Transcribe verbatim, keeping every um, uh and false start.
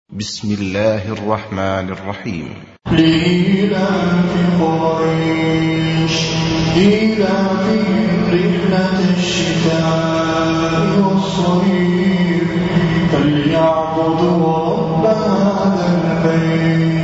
بسم الله الرحمن الرحيم. لإيلاف قريش إيلافهم رحلة الشتاء والصيف فليعبدوا رب هذا البيت